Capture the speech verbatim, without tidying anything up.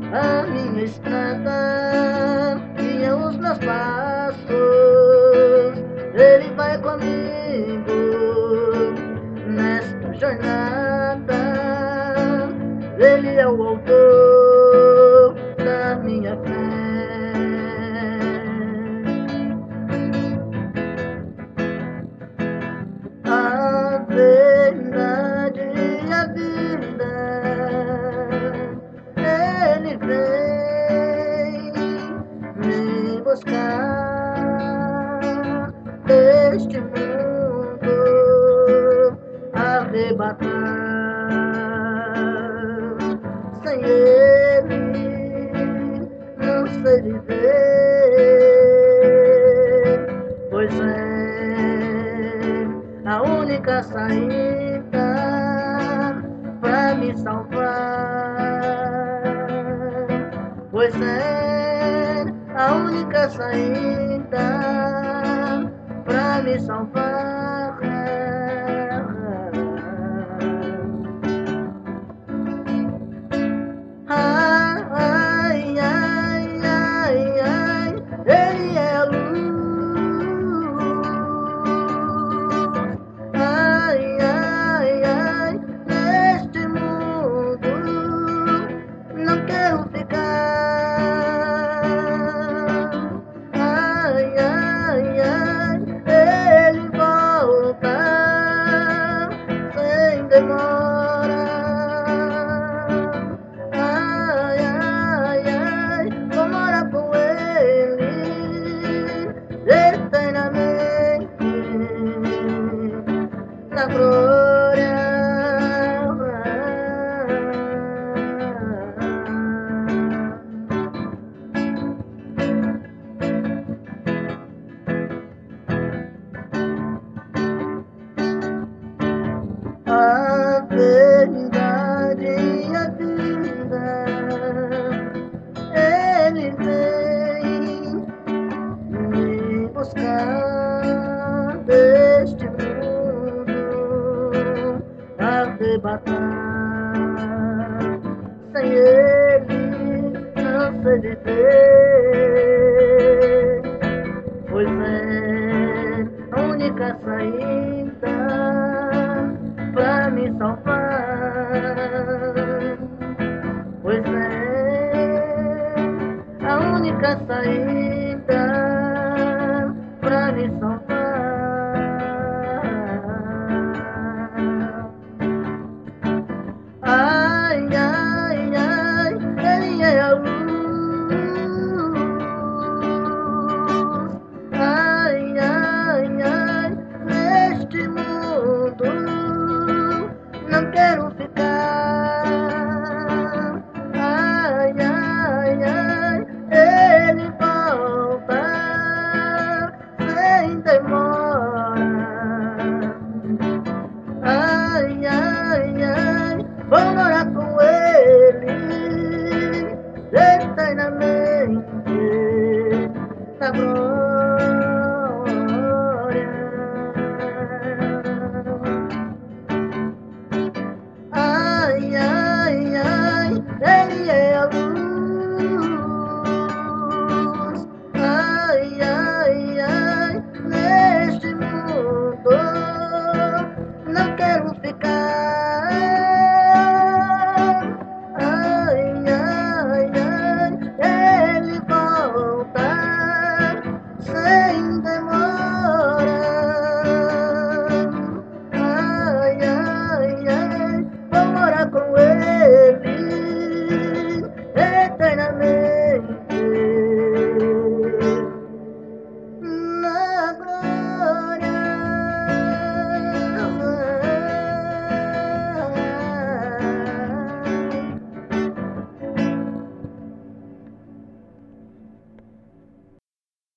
a minha estrada, guia os meus passos. Ele vai comigo nesta jornada. Ele é o autor da minha fé. A verdade e a vida, Ele vem me buscar deste mundo, arrebatar. Sem Ele não sei viver, pois é a única saída pra me salvar, pois é a única saída pra me salvar. Ai, ai, ai, ai, ai, Ele é a luz. Ai, ai, ai, neste mundo não quero ficar. Ai, ai, ai, Ele volta sem demora. Ai, ai, ai, vou morar com Ele eternamente na glória. A verdade e a vida, Ele vem me buscar deste mundo, arrebatar. Sem Ele não sei viver, pois é a única saída pra me salvar, pois é a única saída pra me salvar. Ai, ai, ai, Ele é a luz. Ai, ai, ai, neste mundo não quero ficar. Ai, ai, ai, Ele volta sem demora. Ai, ai, ai, vou morar com Ele eternamente na glória.